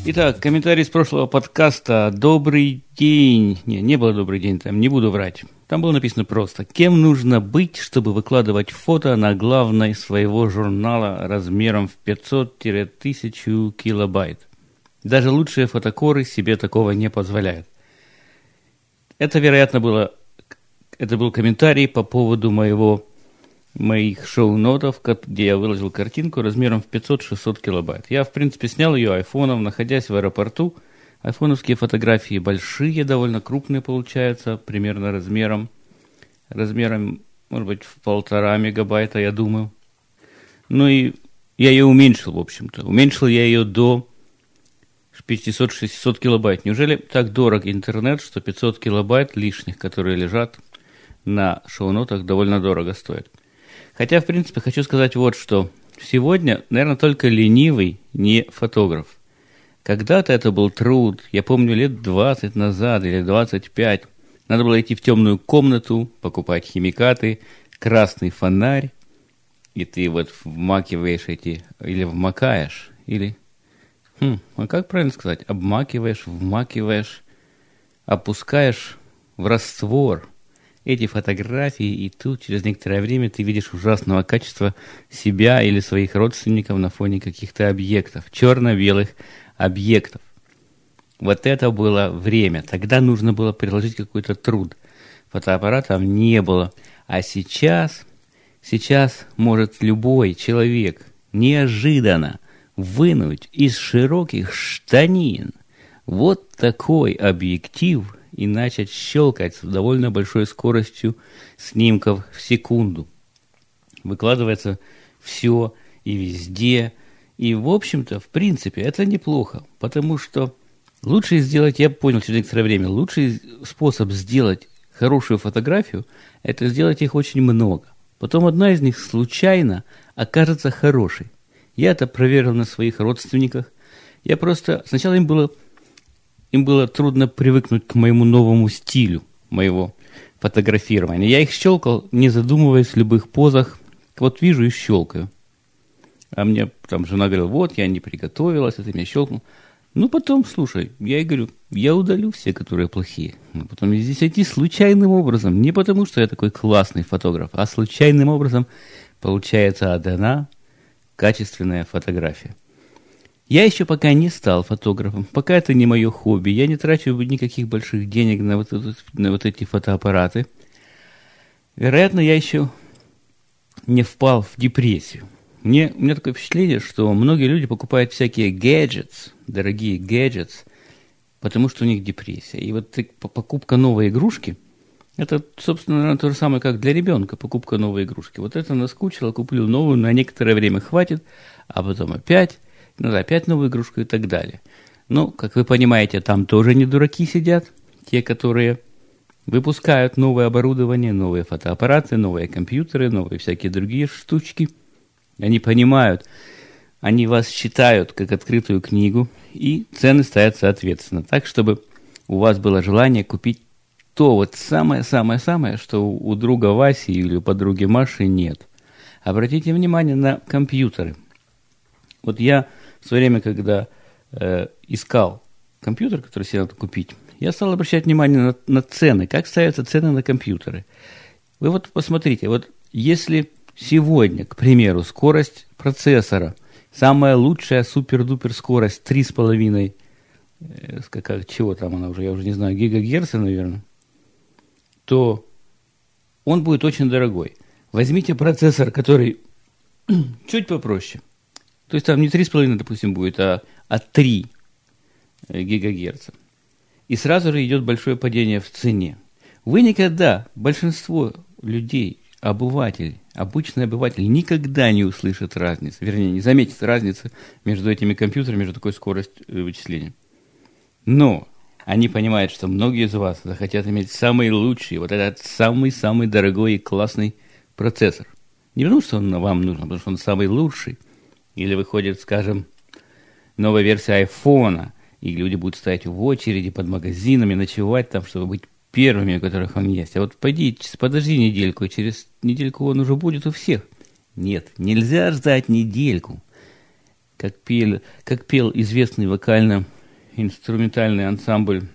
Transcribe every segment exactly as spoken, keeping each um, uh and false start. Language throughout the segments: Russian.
Итак, комментарий с прошлого подкаста. Добрый день. Не, не было добрый день, там не буду врать. Там было написано просто: кем нужно быть, чтобы выкладывать фото на главной своего журнала размером в пятьсот-тысячу килобайт. Даже лучшие фотокоры себе такого не позволяют. Это, вероятно, было, это был комментарий по поводу моего, моих шоу-нотов, где я выложил картинку размером в пятьсот-шестьсот килобайт. Я, в принципе, снял ее айфоном, находясь в аэропорту. Айфоновские фотографии большие, довольно крупные получаются, примерно размером, размером, может быть, в полтора мегабайта, я думаю. Ну и я ее уменьшил, в общем-то. Уменьшил я ее до пятьсот-шестьсот килобайт. Неужели так дорог интернет, что пятьсот килобайт лишних, которые лежат на шоу-нотах, довольно дорого стоят? Хотя, в принципе, хочу сказать вот что. Сегодня, наверное, только ленивый не фотограф. Когда-то это был труд. Я помню, лет двадцать назад или двадцать пять. Надо было идти в темную комнату, покупать химикаты, красный фонарь. И ты вот вмакиваешь эти, или вмакаешь, или... Хм, а как правильно сказать? Обмакиваешь, вмакиваешь, опускаешь в раствор эти фотографии, и тут через некоторое время ты видишь ужасного качества себя или своих родственников на фоне каких-то объектов, черно-белых объектов. Вот это было время. Тогда нужно было приложить какой-то труд. Фотоаппаратов не было. А сейчас, сейчас может любой человек неожиданно вынуть из широких штанин вот такой объектив и начать щелкать с довольно большой скоростью снимков в секунду. Выкладывается все и везде. И, в общем-то, в принципе, это неплохо, потому что лучше сделать, я понял через некоторое время, лучший способ сделать хорошую фотографию – это сделать их очень много. Потом одна из них случайно окажется хорошей. Я это проверил на своих родственниках. Я просто... Сначала им было, им было трудно привыкнуть к моему новому стилю, моего фотографирования. Я их щелкал, не задумываясь в любых позах. Вот вижу и щелкаю. А мне там жена говорила: вот, я не приготовилась, а ты меня щелкнул. Ну, потом, слушай, я ей говорю, я удалю все, которые плохие. Но потом здесь идти случайным образом. Не потому, что я такой классный фотограф, а случайным образом получается одна качественная фотография. Я еще пока не стал фотографом, пока это не мое хобби. Я не трачу никаких больших денег на вот, этот, на вот эти фотоаппараты. Вероятно, я еще не впал в депрессию. Мне, у меня такое впечатление, что многие люди покупают всякие gadgets, дорогие gadgets, потому что у них депрессия. И вот покупка новой игрушки, это, собственно, наверное, то же самое, как для ребенка, покупка новой игрушки. Вот это наскучило, куплю новую, на некоторое время хватит, а потом опять, надо опять новую игрушку и так далее. Ну, как вы понимаете, там тоже не дураки сидят, те, которые выпускают новое оборудование, новые фотоаппараты, новые компьютеры, новые всякие другие штучки. Они понимают, они вас читают как открытую книгу, и цены ставят соответственно, так, чтобы у вас было желание купить то вот самое-самое-самое, что у друга Васи или у подруги Маши нет. Обратите внимание на компьютеры. Вот я в свое время, когда э, искал компьютер, который себе надо купить, я стал обращать внимание на, на цены, как ставятся цены на компьютеры. Вы вот посмотрите, вот если сегодня, к примеру, скорость процессора, самая лучшая супер-дупер скорость три с половиной, э, как, чего там она уже, я уже не знаю, гигагерца, наверное, то он будет очень дорогой. Возьмите процессор, который чуть попроще. То есть там не три с половиной, допустим, будет, а, а три гигагерца. И сразу же идет большое падение в цене. Вы никогда, большинство людей, обывателей, обычный обыватель никогда не услышит разницы, вернее, не заметит разницы между этими компьютерами, между такой скоростью вычисления. Но они понимают, что многие из вас захотят иметь самый лучший, вот этот самый-самый дорогой и классный процессор. Не потому, что он вам нужен, а потому, что он самый лучший. Или выходит, скажем, новая версия айфона, и люди будут стоять в очереди под магазинами, ночевать там, чтобы быть первыми, у которых он есть. А вот пойди, подожди недельку, и через недельку он уже будет у всех. Нет, нельзя ждать недельку. Как пел, как пел известный вокально инструментальный ансамбль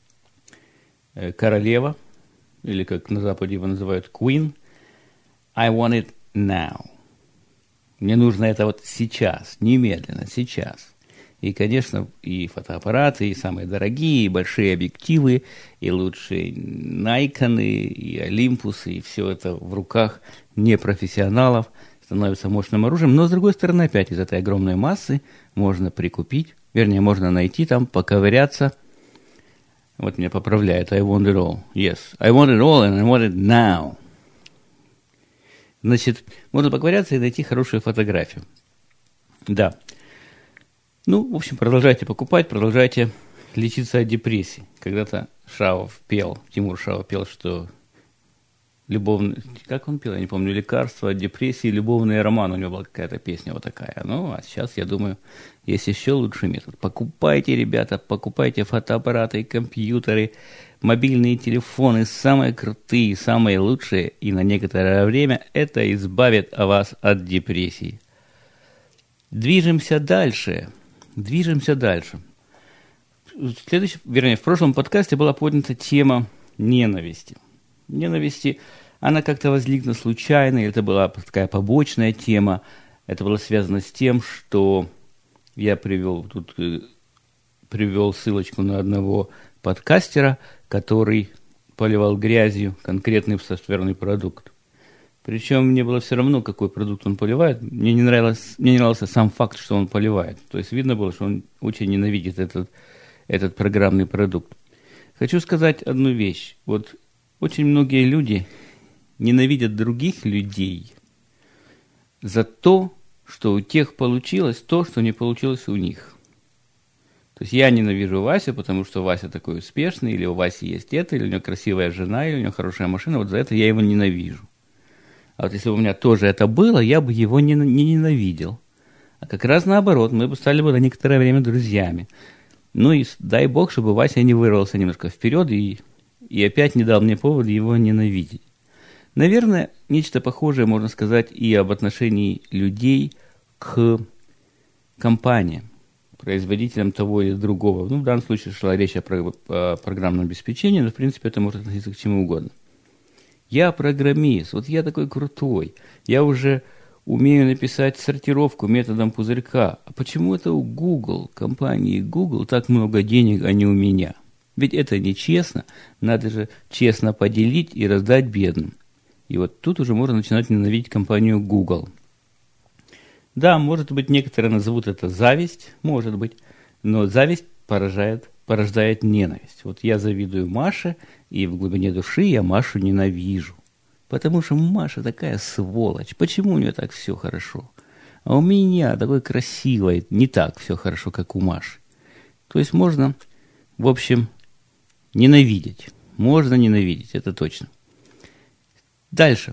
«Королева», или как на Западе его называют «Queen», «I want it now». Мне нужно это вот сейчас, немедленно, сейчас. И, конечно, и фотоаппараты, и самые дорогие, и большие объективы, и лучшие Найконы, и Олимпусы, и все это в руках непрофессионалов становится мощным оружием. Но, с другой стороны, опять из этой огромной массы можно прикупить, вернее, можно найти там, поковыряться. Вот меня поправляет. I want it all. Yes, I want it all and I want it now. Значит, можно поковыряться и найти хорошую фотографию. Да. Ну, в общем, продолжайте покупать, продолжайте лечиться от депрессии. Когда-то Шаов пел, Тимур Шаов пел, что любовный... Как он пел? Я не помню. Лекарство от депрессии, любовный роман. У него была какая-то песня вот такая. Ну, а сейчас, я думаю, есть еще лучший метод. Покупайте, ребята, покупайте фотоаппараты, компьютеры, мобильные телефоны, самые крутые, самые лучшие. И на некоторое время это избавит вас от депрессии. Движемся дальше. Движемся дальше. В следующем, вернее, в прошлом подкасте была поднята тема ненависти. Ненависти, она как-то возникла случайно, это была такая побочная тема. Это было связано с тем, что я привел, тут привел ссылочку на одного подкастера, который поливал грязью конкретный софтверный продукт. Причем мне было все равно, какой продукт он поливает. Мне не нравилось, мне не нравился сам факт, что он поливает. То есть видно было, что он очень ненавидит этот, этот программный продукт. Хочу сказать одну вещь. Вот очень многие люди ненавидят других людей за то, что у тех получилось то, что не получилось у них. То есть я ненавижу Васю, потому что Вася такой успешный, или у Васи есть это, или у него красивая жена, или у него хорошая машина. Вот за это я его ненавижу. А вот если бы у меня тоже это было, я бы его не, не ненавидел. А как раз наоборот, мы бы стали бы на некоторое время друзьями. Ну и дай бог, чтобы Вася не вырвался немножко вперед и, и опять не дал мне повода его ненавидеть. Наверное, нечто похожее можно сказать и об отношении людей к компаниям, производителям того или другого. Ну, в данном случае шла речь о, про, о программном обеспечении, но в принципе это может относиться к чему угодно. Я программист, вот я такой крутой, я уже умею написать сортировку методом пузырька. А почему это у Google, компании Google, так много денег, а не у меня? Ведь это нечестно, надо же честно поделить и раздать бедным. И вот тут уже можно начинать ненавидеть компанию Google. Да, может быть, некоторые назовут это зависть, может быть, но зависть поражает, порождает ненависть. Вот я завидую Маше, и в глубине души я Машу ненавижу. Потому что Маша такая сволочь. Почему у нее так все хорошо? А у меня такой красивой не так все хорошо, как у Маши. То есть можно, в общем, ненавидеть. Можно ненавидеть, это точно. Дальше.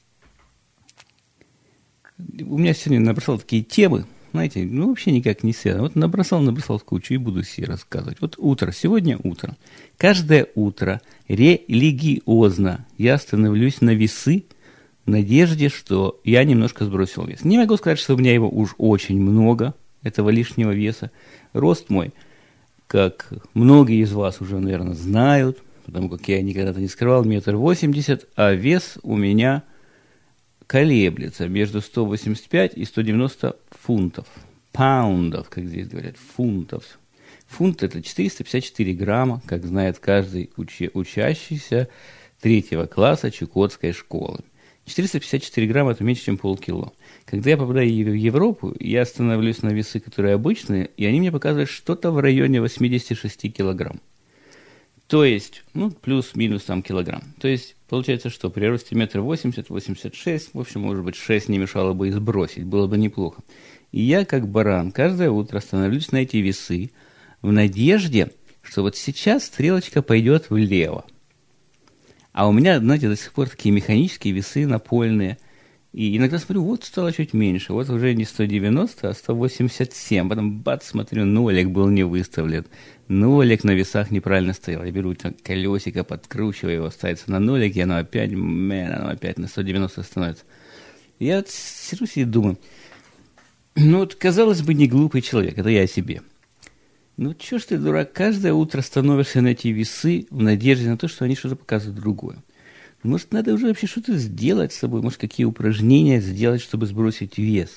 У меня сегодня набросал такие темы, знаете, ну вообще никак не связано. Вот набросал, набросал кучу и буду себе рассказывать. Вот утро, сегодня утро. Каждое утро религиозно я становлюсь на весы в надежде, что я немножко сбросил вес. Не могу сказать, что у меня его уж очень много, этого лишнего веса. Рост мой, как многие из вас уже, наверное, знают, потому как я никогда-то не скрывал, метр восемьдесят, а вес у меня колеблется между сто восемьдесят пять и сто девяносто фунтов. Паундов, как здесь говорят, фунтов. Фунт – это четыреста пятьдесят четыре грамма, как знает каждый учи, учащийся третьего класса Чукотской школы. четыреста пятьдесят четыре грамма – это меньше, чем полкило. Когда я попадаю в Европу, я становлюсь на весы, которые обычные, и они мне показывают что-то в районе восемьдесят шесть килограмм. То есть, ну, плюс-минус там килограмм. То есть, получается, что при росте метр восемьдесят, восемьдесят шесть, в общем, может быть, шесть не мешало бы и сбросить, было бы неплохо. И я, как баран, каждое утро становлюсь на эти весы в надежде, что вот сейчас стрелочка пойдет влево. А у меня, знаете, до сих пор такие механические весы напольные. И иногда смотрю, вот стало чуть меньше, вот уже не сто девяносто, а сто восемьдесят семь. Потом бац, смотрю, нолик был не выставлен. Нолик на весах неправильно стоял. Я беру колесико, подкручиваю его, ставится на нолик, и оно опять, мэн, оно опять на сто девяносто становится. Я вот сижусь и думаю, ну вот, казалось бы, не глупый человек, это я о себе. Ну, чё ж ты, дурак, каждое утро становишься на эти весы в надежде на то, что они что-то показывают другое. Может, надо уже вообще что-то сделать с собой, может, какие упражнения сделать, чтобы сбросить вес.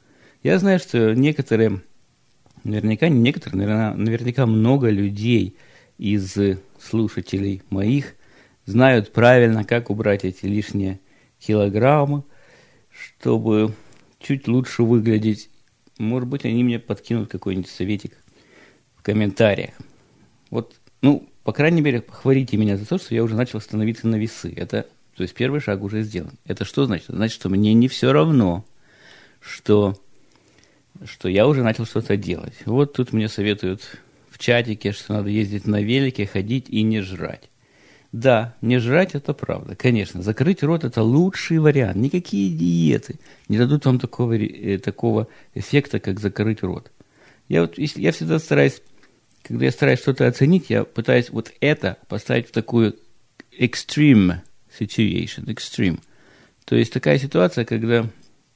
Я знаю, что некоторые, наверняка не некоторые, наверное, наверняка много людей из слушателей моих знают правильно, как убрать эти лишние килограммы, чтобы чуть лучше выглядеть. Может быть, они мне подкинут какой-нибудь советик в комментариях. Вот, ну, по крайней мере, похвалите меня за то, что я уже начал становиться на весы. Это, то есть, первый шаг уже сделан. Это что значит? Значит, что мне не все равно, что, что я уже начал что-то делать. Вот тут мне советуют в чатике, что надо ездить на велике, ходить и не жрать. Да, не жрать – это правда, конечно. Закрыть рот – это лучший вариант. Никакие диеты не дадут вам такого, э, такого эффекта, как закрыть рот. Я, вот, я всегда стараюсь, когда я стараюсь что-то оценить, я пытаюсь вот это поставить в такую extreme situation, extreme. То есть такая ситуация, когда,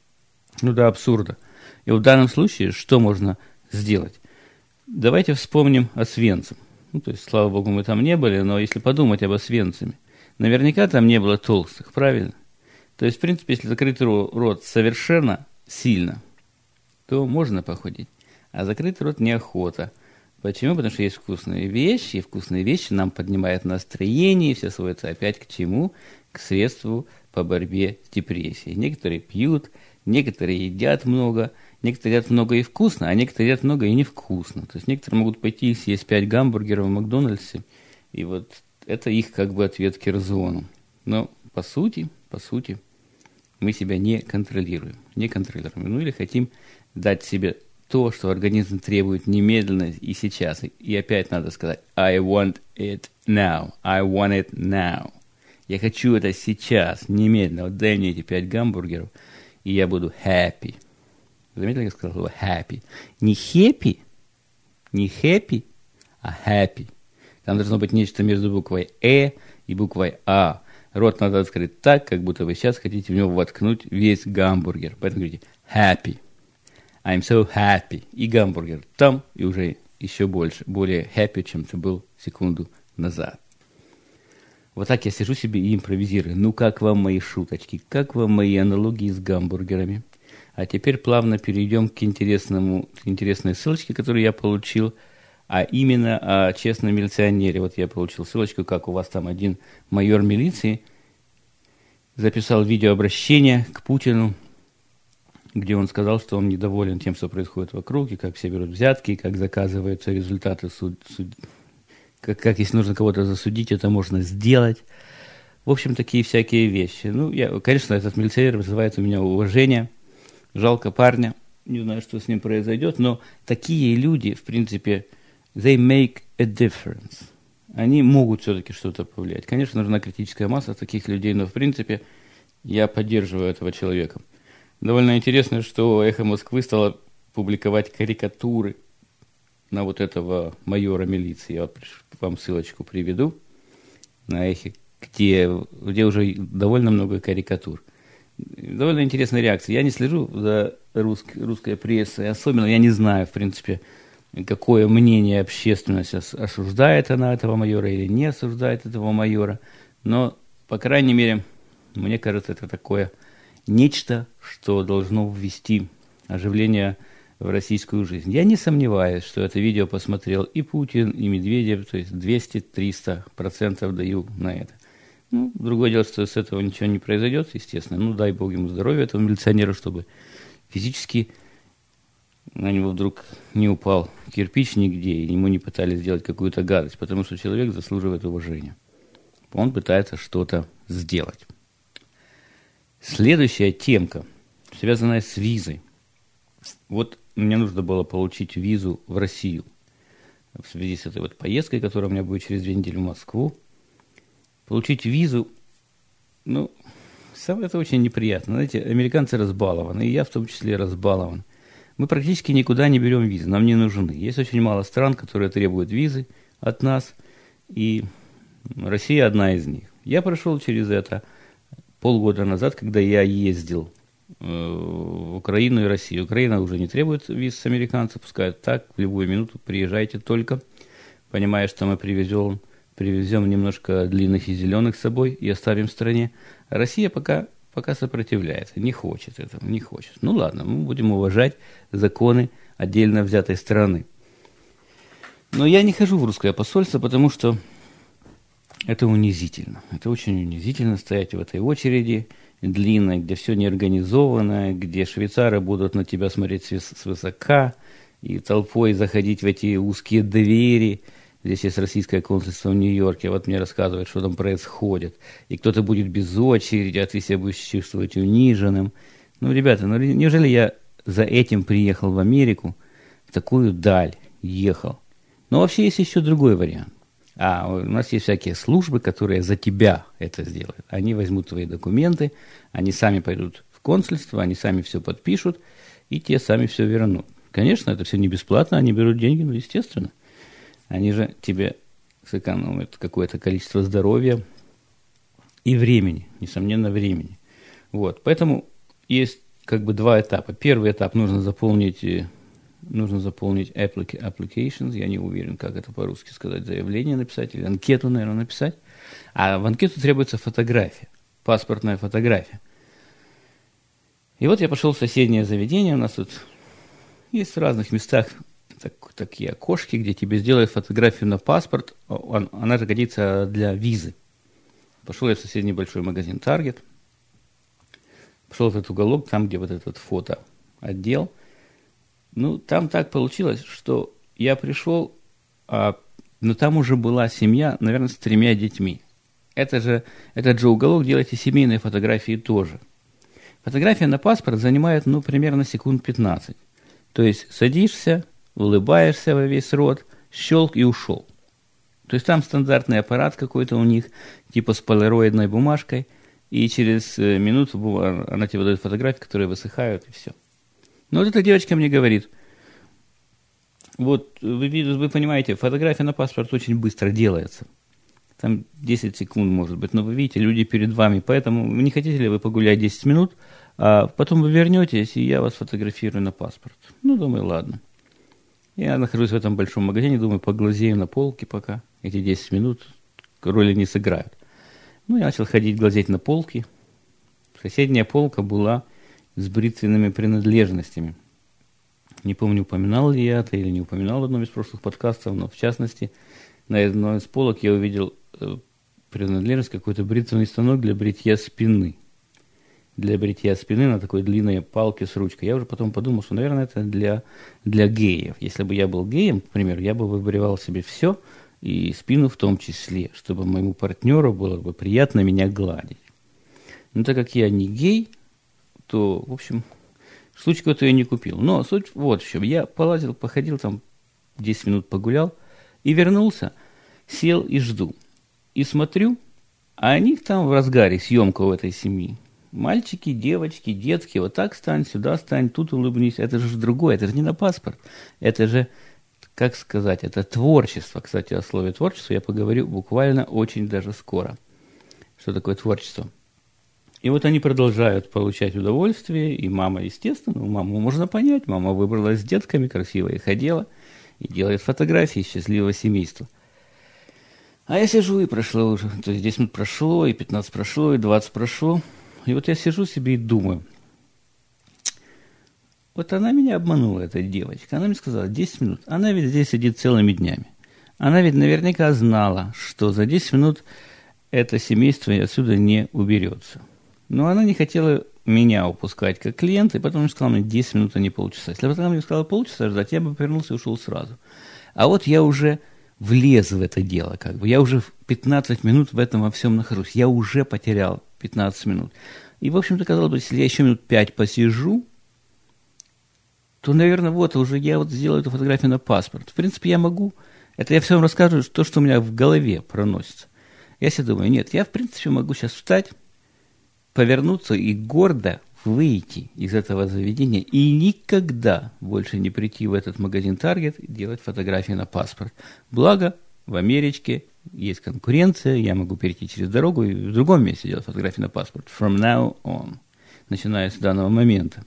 ну да, абсурда. И в данном случае что можно сделать? Давайте вспомним Освенцим. Ну, то есть, слава богу, мы там не были, но если подумать об Освенциме, наверняка там не было толстых, правильно? То есть, в принципе, если закрыть рот совершенно сильно, то можно похудеть. А закрыть рот неохота. Почему? Потому что есть вкусные вещи, и вкусные вещи нам поднимают настроение, и все сводится опять к чему? К средству по борьбе с депрессией. Некоторые пьют, некоторые едят много, некоторые едят много и вкусно, а некоторые едят много и невкусно. То есть некоторые могут пойти и съесть пять гамбургеров в Макдональдсе, и вот это их как бы ответ к рациону. Но по сути, по сути, мы себя не контролируем, не контролируем. Ну или хотим дать себе то, что организм требует немедленно и сейчас. И опять надо сказать I want it now, I want it now. Я хочу это сейчас, немедленно. Вот дай мне эти пять гамбургеров, и я буду happy. Заметили, как я сказал слово happy? Не happy, не happy, а happy. Там должно быть нечто между буквой «э» и буквой «а». Рот надо открыть так, как будто вы сейчас хотите в него воткнуть весь гамбургер. Поэтому говорите happy. I'm so happy. И гамбургер там, и уже еще больше, более happy, чем ты был секунду назад. Вот так я сижу себе и импровизирую. Ну, как вам мои шуточки? Как вам мои аналогии с гамбургерами? А теперь плавно перейдем к интересному, к интересной ссылочке, которую я получил, а именно о честном милиционере. Вот я получил ссылочку, как у вас там один майор милиции записал видеообращение к Путину, где он сказал, что он недоволен тем, что происходит вокруг, и как все берут взятки, и как заказываются результаты суд, суд, как, как если нужно кого-то засудить, это можно сделать. В общем, такие всякие вещи. Ну, я, конечно, этот милиционер вызывает у меня уважение. Жалко парня, не знаю, что с ним произойдет, но такие люди, в принципе, they make a difference. Они могут все-таки что-то повлиять. Конечно, нужна критическая масса таких людей, но, в принципе, я поддерживаю этого человека. Довольно интересно, что «Эхо Москвы» стало публиковать карикатуры на вот этого майора милиции. Я вот вам ссылочку приведу на «Эхе», где, где уже довольно много карикатур. Довольно интересная реакция. Я не слежу за русской, русской прессой, особенно я не знаю, в принципе, какое мнение общественности, осуждает она этого майора или не осуждает этого майора. Но, по крайней мере, мне кажется, это такое нечто, что должно ввести оживление в российскую жизнь. Я не сомневаюсь, что это видео посмотрел и Путин, и Медведев, то есть двести-триста процентов даю на это. Ну, другое дело, что с этого ничего не произойдет, естественно. Ну, дай бог ему здоровья, этому милиционеру, чтобы физически на него вдруг не упал кирпич нигде, и ему не пытались сделать какую-то гадость, потому что человек заслуживает уважения. Он пытается что-то сделать. Следующая темка, связанная с визой. Вот мне нужно было получить визу в Россию в связи с этой вот поездкой, которая у меня будет через две недели в Москву. Получить визу, ну, это очень неприятно. Знаете, американцы разбалованы, и я в том числе разбалован. Мы практически никуда не берем визы, нам не нужны. Есть очень мало стран, которые требуют визы от нас, и Россия одна из них. Я прошел через это полгода назад, когда я ездил в Украину и Россию. Украина уже не требует виз с американцев, пускай так, в любую минуту приезжайте только, понимая, что мы привезем, привезем немножко длинных и зеленых с собой и оставим в стране. А Россия пока, пока сопротивляется, не хочет этого, не хочет. Ну ладно, мы будем уважать законы отдельно взятой страны. Но я не хожу в русское посольство, потому что это унизительно. Это очень унизительно стоять в этой очереди длинной, где все неорганизованно, где швейцары будут на тебя смотреть свысока и толпой заходить в эти узкие двери. Здесь есть российское консульство в Нью-Йорке, вот мне рассказывают, что там происходит. И кто-то будет без очереди, а ты себя будешь чувствовать униженным. Ну, ребята, ну неужели я за этим приехал в Америку, в такую даль ехал? Но вообще есть еще другой вариант. А у нас есть всякие службы, которые за тебя это сделают. Они возьмут твои документы, они сами пойдут в консульство, они сами все подпишут, и те сами все вернут. Конечно, это все не бесплатно, они берут деньги, ну, естественно. Они же тебе сэкономят какое-то количество здоровья и времени, несомненно, времени. Вот, поэтому есть как бы два этапа. Первый этап нужно заполнить... Нужно заполнить applications, я не уверен, как это по-русски сказать, заявление написать или анкету, наверное, написать. А в анкету требуется фотография, паспортная фотография. И вот я пошел в соседнее заведение, у нас тут есть в разных местах так, такие окошки, где тебе сделают фотографию на паспорт, он, она же годится для визы. Пошел я в соседний большой магазин Target, пошел в этот уголок, там, где вот этот фотоотдел. Ну, там так получилось, что я пришел, а, но там уже была семья, наверное, с тремя детьми. Это же, этот же уголок, делайте семейные фотографии тоже. Фотография на паспорт занимает, ну, примерно секунд пятнадцать. То есть садишься, улыбаешься во весь рот, щелк и ушел. То есть там стандартный аппарат какой-то у них, типа с полароидной бумажкой, и через минуту она тебе дает фотографии, которые высыхают, и все. Но вот эта девочка мне говорит, вот вы, вы понимаете, фотография на паспорт очень быстро делается. Там десять секунд может быть, но вы видите, люди перед вами, поэтому не хотите ли вы погулять десять минут, а потом вы вернетесь, и я вас фотографирую на паспорт. Ну, думаю, ладно. Я нахожусь в этом большом магазине, думаю, поглазею на полке пока, эти десять минут роли не сыграют. Ну, я начал ходить, глазеть на полки. Соседняя полка была с бритвенными принадлежностями. Не помню, упоминал ли я это или не упоминал в одном из прошлых подкастов, но в частности, на одной из полок я увидел э, принадлежность, какой-то бритвенный станок для бритья спины. Для бритья спины на такой длинной палке с ручкой. Я уже потом подумал, что, наверное, это для, для геев. Если бы я был геем, к примеру, я бы выбривал себе все, и спину в том числе, чтобы моему партнеру было бы приятно меня гладить. Но так как я не гей, то, в общем, случку-то я не купил. Но суть вот в чем. Я полазил, походил там, десять минут погулял, и вернулся, сел и жду. И смотрю, а они там в разгаре, съемка у этой семьи. Мальчики, девочки, детки, вот так стань, сюда стань, тут улыбнись. Это же другое, это же не на паспорт. Это же, как сказать, это творчество. Кстати, о слове творчество я поговорю буквально очень даже скоро. Что такое творчество? И вот они продолжают получать удовольствие, и мама, естественно, ну, маму можно понять, мама выбрала с детками, красиво их одела, и делает фотографии счастливого семейства. А я сижу, и прошло уже, то есть десять минут прошло, и пятнадцать прошло, и двадцать прошло, и вот я сижу себе и думаю, вот она меня обманула, эта девочка, она мне сказала, десять минут, она ведь здесь сидит целыми днями, она ведь наверняка знала, что за десять минут это семейство отсюда не уберется. Но она не хотела меня упускать как клиента, и потом сказала мне десять минут, а не полчаса. Если бы она мне сказала полчаса ждать, я бы повернулся и ушел сразу. А вот я уже влез в это дело, как бы. Я уже пятнадцать минут в этом во всем нахожусь. Я уже потерял пятнадцать минут. И, в общем-то, казалось бы, если я еще минут пять посижу, то, наверное, вот уже я вот сделаю эту фотографию на паспорт. В принципе, я могу. Это я все вам расскажу, то, что у меня в голове проносится. Я себе думаю, нет, я, в принципе, могу сейчас встать, повернуться и гордо выйти из этого заведения и никогда больше не прийти в этот магазин Target и делать фотографии на паспорт. Благо, в Америке есть конкуренция, я могу перейти через дорогу и в другом месте делать фотографии на паспорт. From now on. начиная с данного момента.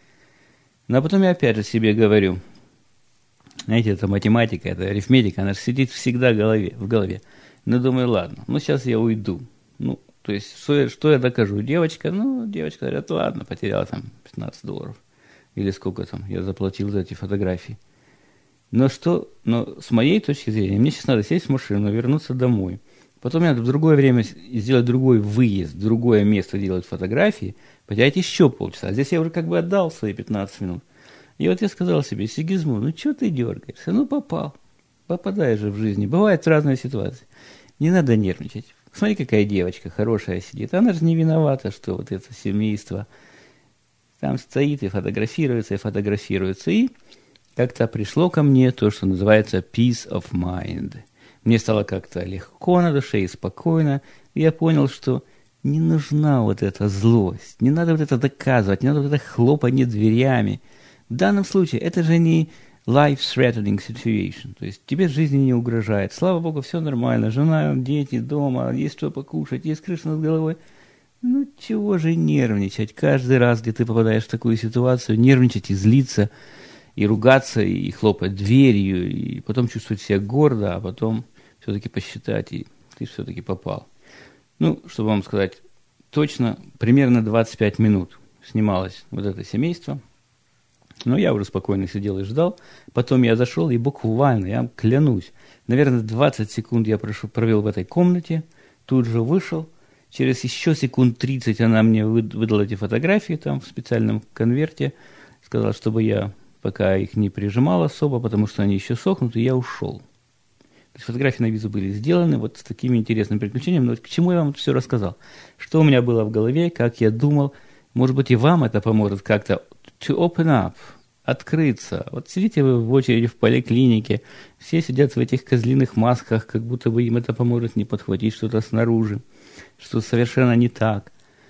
Но потом я опять же себе говорю, знаете, это математика, это арифметика, она же сидит всегда в голове, в голове. Ну, думаю, ладно, ну, сейчас я уйду. Ну, то есть, что я, что я докажу? Девочка, ну, девочка говорит, ладно, потеряла там пятнадцать долларов. Или сколько там я заплатил за эти фотографии. Но что, но с моей точки зрения, мне сейчас надо сесть в машину, вернуться домой. Потом мне надо в другое время сделать другой выезд, в другое место делать фотографии, потерять еще полчаса. А здесь я уже как бы отдал свои пятнадцать минут. И вот я сказал себе, Сигизмунд, ну что ты дергаешься? Ну попал. Попадаешь же в жизни. Бывают разные ситуации. Не надо нервничать. Смотри, какая девочка хорошая сидит. Она же не виновата, что вот это семейство там стоит и фотографируется, и фотографируется. И как-то пришло ко мне то, что называется peace of mind. Мне стало как-то легко на душе и спокойно. И я понял, что не нужна вот эта злость. Не надо вот это доказывать, не надо вот это хлопанье дверями. В данном случае это же не life-threatening situation. То есть тебе жизнь не угрожает. Слава Богу, все нормально. Жена, дети дома, есть что покушать, есть крыша над головой. Ну, чего же нервничать? Каждый раз, где ты попадаешь в такую ситуацию, нервничать и злиться, и ругаться, и хлопать дверью, и потом чувствовать себя гордо, а потом все-таки посчитать, и ты все-таки попал. Ну, чтобы вам сказать точно, примерно двадцать пять минут снималось вот это семейство. Но я уже спокойно сидел и ждал. Потом я зашел, и буквально, я вам клянусь, наверное, двадцать секунд я прошу, провел в этой комнате, тут же вышел. Через еще секунд тридцать она мне выдала эти фотографии там в специальном конверте. Сказала, чтобы я пока их не прижимал особо, потому что они еще сохнут, и я ушел. То есть фотографии на визу были сделаны вот с такими интересными приключениями. Но вот к чему я вам все рассказал? Что у меня было в голове, как я думал. Может быть, и вам это поможет как-то to open up, открыться. Вот сидите вы в очереди в поликлинике, все сидят в этих козлиных масках, как будто бы им это поможет не подхватить что-то снаружи, что совершенно не так.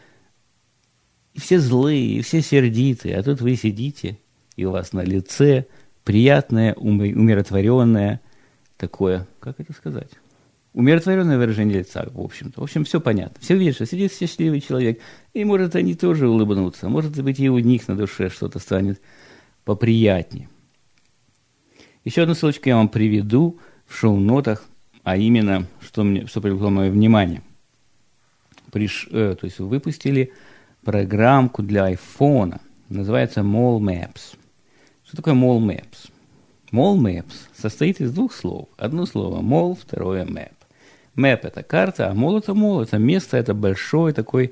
И все злые, и все сердитые, а тут вы сидите, и у вас на лице приятное, умиротворенное такое, как это сказать? Умиротворенное выражение лица, в общем-то. В общем, все понятно. Все видят, что сидит счастливый человек, и, может, они тоже улыбнутся. Может быть, и у них на душе что-то станет поприятнее. Еще одну ссылочку я вам приведу в шоу-нотах, а именно, что, мне, что привлекло мое внимание. Приш, э, то есть выпустили программку для айфона, называется Mall Maps. Что такое Mall Maps? Mall Maps состоит из двух слов. Одно слово Mall, второе Map. Map – это карта, а Mall – это Mall, это место, это большой такой,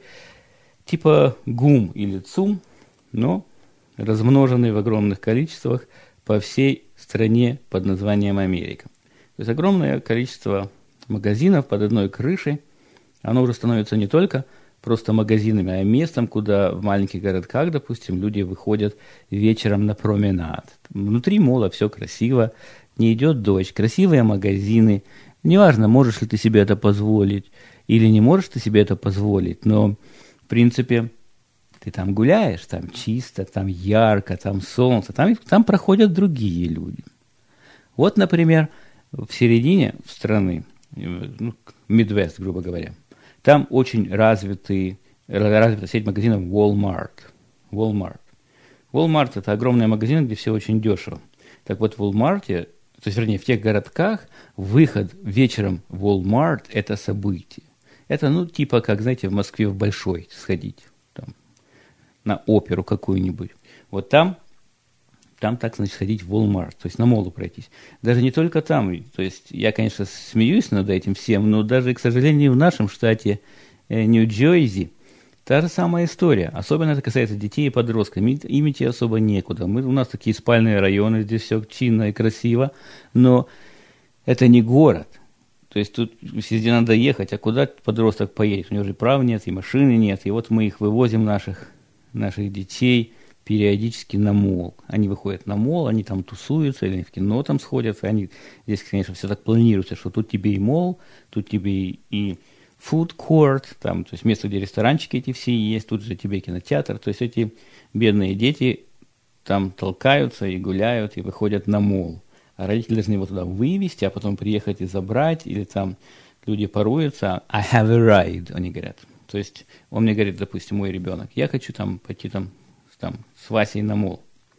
типа гум или цум, но размноженный в огромных количествах по всей стране под названием Америка. То есть огромное количество магазинов под одной крышей, оно уже становится не только просто магазинами, а местом, куда в маленьких городках, допустим, люди выходят вечером на променад. Внутри мола все красиво, не идет дождь, красивые магазины. Неважно, можешь ли ты себе это позволить или не можешь ты себе это позволить, но, в принципе, ты там гуляешь, там чисто, там ярко, там солнце, там, там проходят другие люди. Вот, например, в середине страны, ну, Midwest, грубо говоря, там очень развитый, развитая сеть магазинов Walmart. Walmart. Walmart – это огромный магазин, где все очень дешево. Так вот, в Walmart, то есть, вернее, в тех городках, выход вечером в Walmart – это событие. Это, ну, типа, как, знаете, в Москве в Большой сходить, там, на оперу какую-нибудь. Вот там, там так, значит, ходить в Walmart, то есть на молу пройтись. Даже не только там, то есть я, конечно, смеюсь над этим всем, но даже, к сожалению, в нашем штате э, Нью-Джерси та же самая история. Особенно это касается детей и подростков. Им, им идти особо некуда. Мы, у нас такие спальные районы, здесь все чинно и красиво, но это не город. То есть тут везде надо ехать, а куда подросток поедет? У него же прав нет, и машины нет, и вот мы их вывозим, наших, наших детей, периодически на мол. Они выходят на мол, они там тусуются, или в кино там сходят. Они, здесь, конечно, все так планируется, что тут тебе и мол, тут тебе и food court, там, то есть место, где ресторанчики эти все есть, тут же тебе кинотеатр. То есть эти бедные дети там толкаются и гуляют, и выходят на мол. А родители должны его туда вывести, а потом приехать и забрать, или там люди поруются. I have a ride, они говорят. То есть он мне говорит, допустим, мой ребенок, я хочу там пойти там, там с Васей на мол.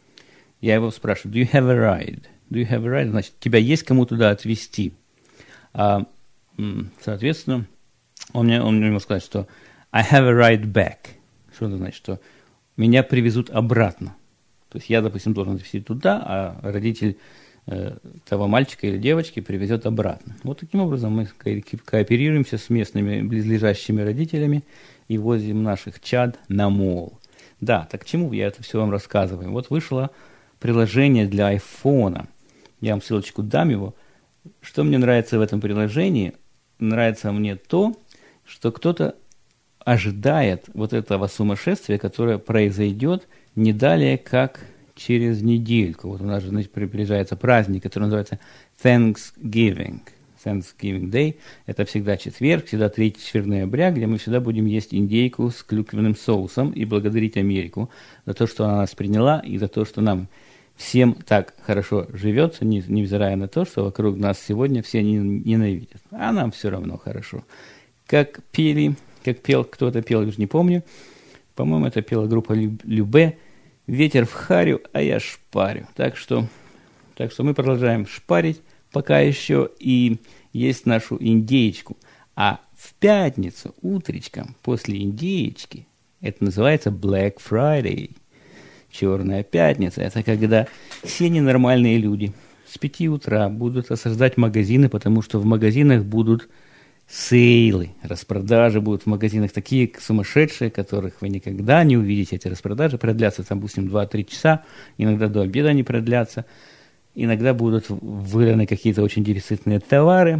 Я его спрашиваю, do you have a ride? Do you have a ride? Значит, тебя есть кому туда отвезти? А, соответственно, он мне, он мне может сказать, что I have a ride back. Что это значит? Что меня привезут обратно. То есть я, допустим, должен отвезти туда, а родитель э, того мальчика или девочки привезет обратно. Вот таким образом мы кооперируемся с местными близлежащими родителями и возим наших чад на мол. Да, так к чему я это все вам рассказываю? Вот вышло приложение для айфона. Я вам ссылочку дам его. Что мне нравится в этом приложении? Нравится мне то, что кто-то ожидает вот этого сумасшествия, которое произойдет не далее, как через недельку. Вот у нас же приближается праздник, который называется Thanksgiving. Thanksgiving Day. Это всегда четверг, всегда третий четверг ноября, где мы всегда будем есть индейку с клюквенным соусом и благодарить Америку за то, что она нас приняла, и за то, что нам всем так хорошо живется, невзирая на то, что вокруг нас сегодня все ненавидят. А нам все равно хорошо. Как пели, как пел, кто-то пел, я уже не помню. По-моему, это пела группа Любе. Ветер в харю, а я шпарю. Так что, так что мы продолжаем шпарить пока еще и есть нашу индеечку. А в пятницу утречком после индеечки это называется Black Friday. Черная пятница. Это когда все ненормальные люди с пяти утра будут осаждать магазины, потому что в магазинах будут сейлы, распродажи будут в магазинах такие сумасшедшие, которых вы никогда не увидите. Эти распродажи продлятся, там, допустим, два-три часа, иногда до обеда они продлятся, иногда будут выданы какие-то очень дефицитные товары.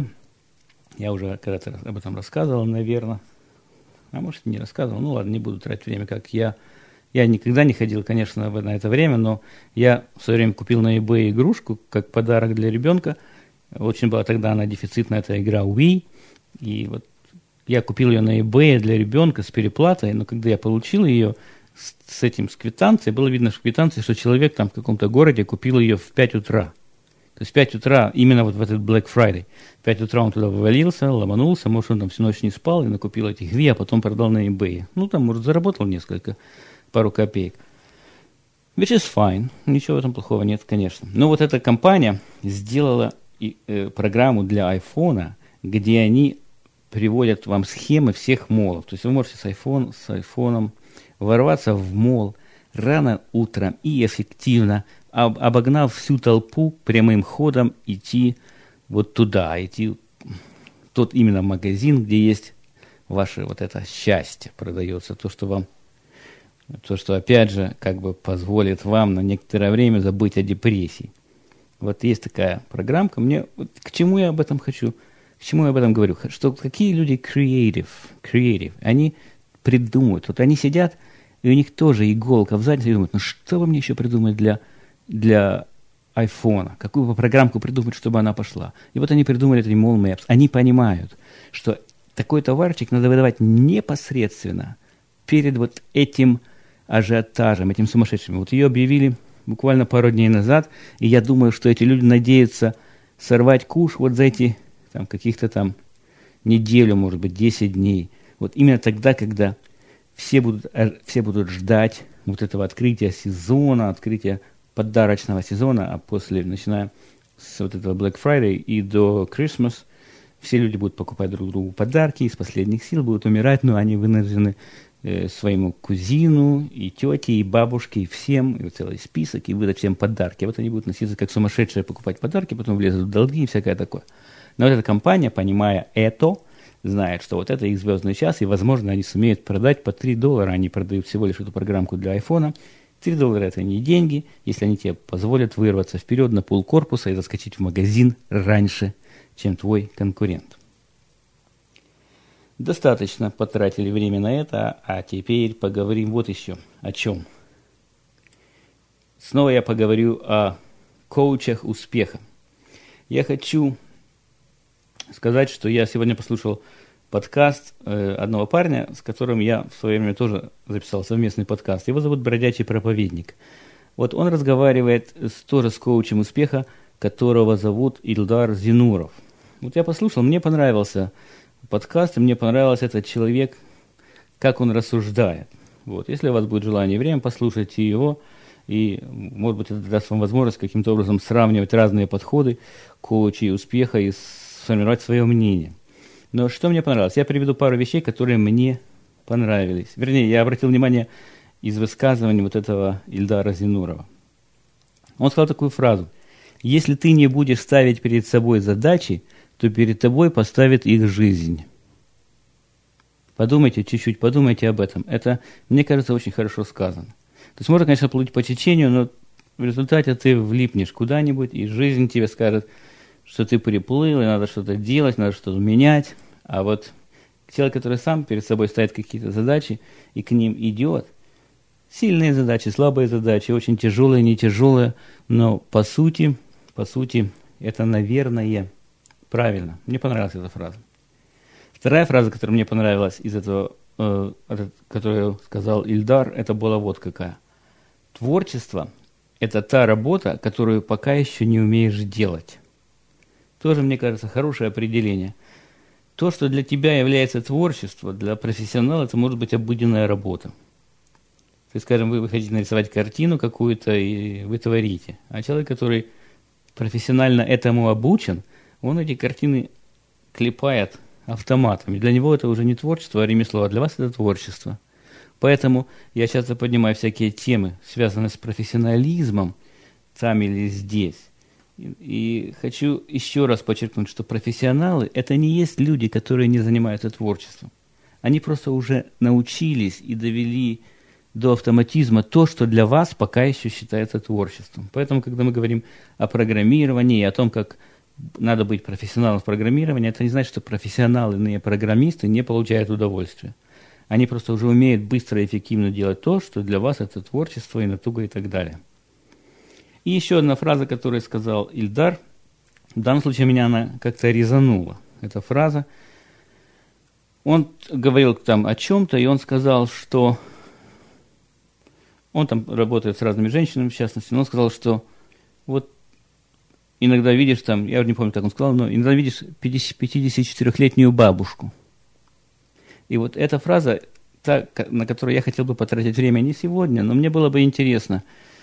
Я уже когда-то об этом рассказывал, наверное, а может не рассказывал, ну ладно, не буду тратить время, как я. Я никогда не ходил, конечно, на это время, но я в свое время купил на eBay игрушку как подарок для ребенка. Очень была тогда она дефицитная, эта игра Wii. И вот я купил ее на eBay для ребенка с переплатой, но когда я получил ее с, с этим, с квитанцией, было видно в квитанции, что человек там в каком-то городе купил ее в пять утра. То есть в пять утра, именно вот в этот Black Friday, в пять утра он туда вывалился, ломанулся, может, он там всю ночь не спал и накупил этих Wii, а потом продал на eBay. Ну, там, может, заработал несколько, пару копеек. Which is fine. Ничего в этом плохого нет, конечно. Но вот эта компания сделала и, э, программу для айфона, где они приводят вам схемы всех молов. То есть вы можете с, iPhone, с айфоном ворваться в мол рано утром и эффективно, об, обогнав всю толпу, прямым ходом идти вот туда, идти в тот именно магазин, где есть ваше вот это счастье, продается, то, что вам, то, что опять же как бы позволит вам на некоторое время забыть о депрессии. Вот есть такая программка. Мне, вот, к чему я об этом хочу? К чему я об этом говорю? Что какие люди creative, creative, они придумывают. Вот они сидят, и у них тоже иголка в заднице, и думают, ну что бы мне еще придумать для, для айфона? Какую бы программку придумать, чтобы она пошла? И вот они придумали этот Mall Maps. Они понимают, что такой товарчик надо выдавать непосредственно перед вот этим ажиотажем, этим сумасшедшим. Вот ее объявили буквально пару дней назад, и я думаю, что эти люди надеются сорвать куш вот за эти там, каких-то там неделю, может быть, десять дней. Вот именно тогда, когда все будут, все будут ждать вот этого открытия сезона, открытия подарочного сезона, а после, начиная с вот этого Black Friday и до Christmas, все люди будут покупать друг другу подарки, из последних сил будут умирать, но они вынуждены э, своему кузину, и тете, и бабушке, и всем, и вот целый список, и выдать всем подарки. А вот они будут носиться как сумасшедшие, покупать подарки, потом влезут в долги и всякое такое. Но вот эта компания, понимая это, знает, что вот это их звездный час, и, возможно, они сумеют продать по три доллара. Они продают всего лишь эту программку для айфона. три доллара – это не деньги, если они тебе позволят вырваться вперед на полкорпуса и заскочить в магазин раньше, чем твой конкурент. Достаточно потратили время на это, а теперь поговорим вот еще о чем. Снова я поговорю о коучах успеха. Я хочу сказать, что я сегодня послушал подкаст э, одного парня, с которым я в свое время тоже записал совместный подкаст. Его зовут Бродячий проповедник. Вот он разговаривает с, тоже с коучем успеха, которого зовут Ильдар Зинуров. Вот я послушал, мне понравился подкаст, и мне понравился этот человек, как он рассуждает. Вот. Если у вас будет желание и время, послушайте его, и, может быть, это даст вам возможность каким-то образом сравнивать разные подходы коучей успеха и сформировать свое мнение. Но что мне понравилось? Я приведу пару вещей, которые мне понравились. Вернее, я обратил внимание из высказывания вот этого Ильдара Зинурова. Он сказал такую фразу: «Если ты не будешь ставить перед собой задачи, то перед тобой поставит их жизнь». Подумайте чуть-чуть, подумайте об этом. Это, мне кажется, очень хорошо сказано. То есть можно, конечно, плыть по течению, но в результате ты влипнешь куда-нибудь, и жизнь тебе скажет, что ты приплыл, и надо что-то делать, надо что-то менять. А вот человек, который сам перед собой ставит какие-то задачи и к ним идет, сильные задачи, слабые задачи, очень тяжелые, не тяжелые, но по сути, по сути, это, наверное, правильно. Мне понравилась эта фраза. Вторая фраза, которая мне понравилась из этого, э, которую сказал Ильдар, это была вот какая. Творчество – это та работа, которую пока еще не умеешь делать. Тоже, мне кажется, хорошее определение. То, что для тебя является творчеством, для профессионала это может быть обыденная работа. То есть, скажем, вы хотите нарисовать картину какую-то, и вы творите. А человек, который профессионально этому обучен, он эти картины клепает автоматом. И для него это уже не творчество, а ремесло, а для вас это творчество. Поэтому я часто поднимаю всякие темы, связанные с профессионализмом, там или здесь. И, и хочу еще раз подчеркнуть, что профессионалы – это не есть люди, которые не занимаются творчеством. Они просто уже научились и довели до автоматизма то, что для вас пока еще считается творчеством. Поэтому, когда мы говорим о программировании и о том, как надо быть профессионалом в программировании, это не значит, что профессионалы, не программисты, не получают удовольствия. Они просто уже умеют быстро и эффективно делать то, что для вас это творчество и натуга и так далее. И еще одна фраза, которую сказал Ильдар, в данном случае меня она как-то резанула. Эта фраза. Он говорил там о чем-то, и он сказал, что он там работает с разными женщинами, в частности, но он сказал, что вот иногда видишь там, я уже не помню, как он сказал, но иногда видишь пятидесятичетырёхлетнюю бабушку. И вот эта фраза, та, на которую я хотел бы потратить время не сегодня, но мне было бы интересно.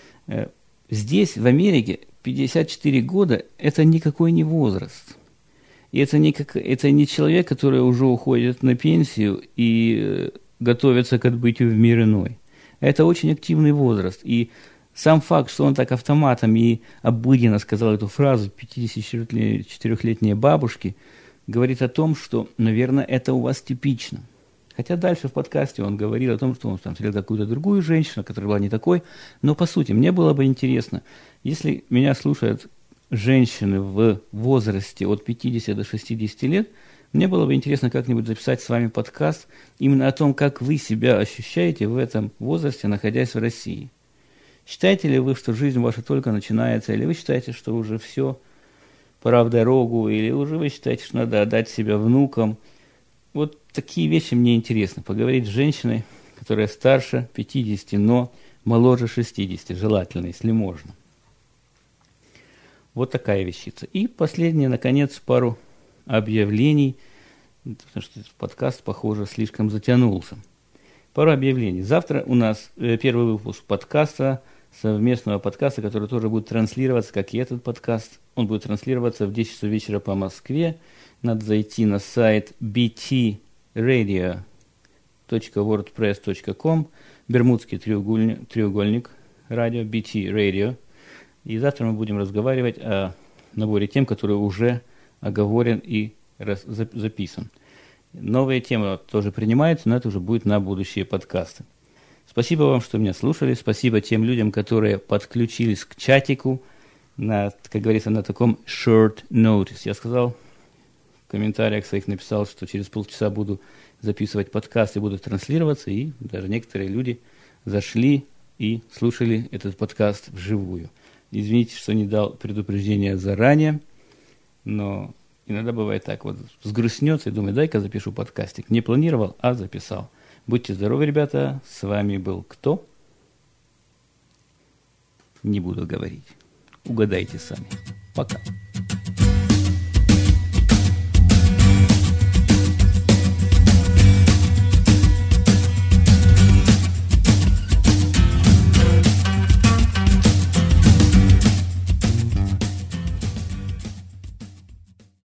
Здесь, в Америке, пятьдесят четыре года – это никакой не возраст. И это не, как, это не человек, который уже уходит на пенсию и готовится к отбытию в мир иной. Это очень активный возраст. И сам факт, что он так автоматом и обыденно сказал эту фразу пятидесятичетырёхлетней бабушки, говорит о том, что, наверное, это у вас типично. Хотя дальше в подкасте он говорил о том, что он там встретил какую-то другую женщину, которая была не такой. Но, по сути, мне было бы интересно, если меня слушают женщины в возрасте от пятидесяти до шестидесяти лет, мне было бы интересно как-нибудь записать с вами подкаст именно о том, как вы себя ощущаете в этом возрасте, находясь в России. Считаете ли вы, что жизнь ваша только начинается, или вы считаете, что уже все, пора в дорогу, или уже вы считаете, что надо отдать себя внукам? Вот такие вещи мне интересно. Поговорить с женщиной, которая старше пятидесяти, но моложе шестидесяти, желательно, если можно. Вот такая вещица. И последнее, наконец, пару объявлений, потому что этот подкаст, похоже, слишком затянулся. Пару объявлений. Завтра у нас первый выпуск подкаста, совместного подкаста, который тоже будет транслироваться, как и этот подкаст. Он будет транслироваться в десять часов вечера по Москве. Надо зайти на сайт би ти radio точка вордпресс точка ком, бермудский треугольник, треугольник радио, би ти Radio. И завтра мы будем разговаривать о наборе тем, которые уже оговорен и раз, записан. Новые темы тоже принимаются, но это уже будет на будущие подкасты. Спасибо вам, что меня слушали. Спасибо тем людям, которые подключились к чатику, на, как говорится, на таком short notice. Я сказал в комментариях своих, написал, что через полчаса буду записывать подкаст и буду транслироваться, и даже некоторые люди зашли и слушали этот подкаст вживую. Извините, что не дал предупреждения заранее, но иногда бывает так, вот взгрустнется и думает, дай-ка запишу подкастик. Не планировал, а записал. Будьте здоровы, ребята. С вами был кто? Не буду говорить. Угадайте сами. Пока.